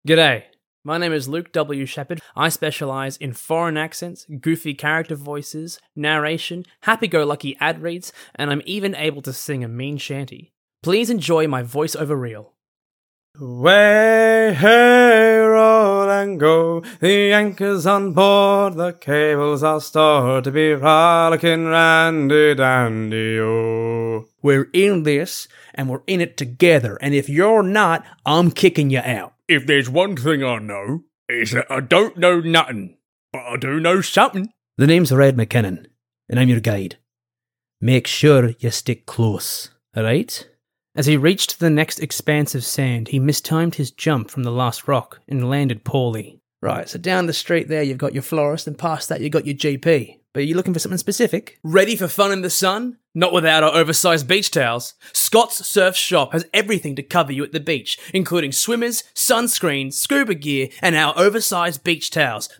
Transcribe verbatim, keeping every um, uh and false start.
G'day, my name is Luke W. Shepherd. I specialise in foreign accents, goofy character voices, narration, happy-go-lucky ad reads, and I'm even able to sing a mean shanty. Please enjoy my voiceover reel. Way, hey, roll and go, the anchor's on board, the cables are stored to be rollicking randy dandy, oh. We're in this, and we're in it together, and if you're not, I'm kicking you out. If there's one thing I know, it's that I don't know nothing, but I do know something. The name's Red McKinnon, and I'm your guide. Make sure you stick close, alright? As he reached the next expanse of sand, he mistimed his jump from the last rock and landed poorly. Right, so down the street there you've got your florist, and past that you've got your G P. But are you looking for something specific? Ready for fun in the sun? Not without our oversized beach towels. Scott's Surf Shop has everything to cover you at the beach, including swimmers, sunscreen, scuba gear, and our oversized beach towels.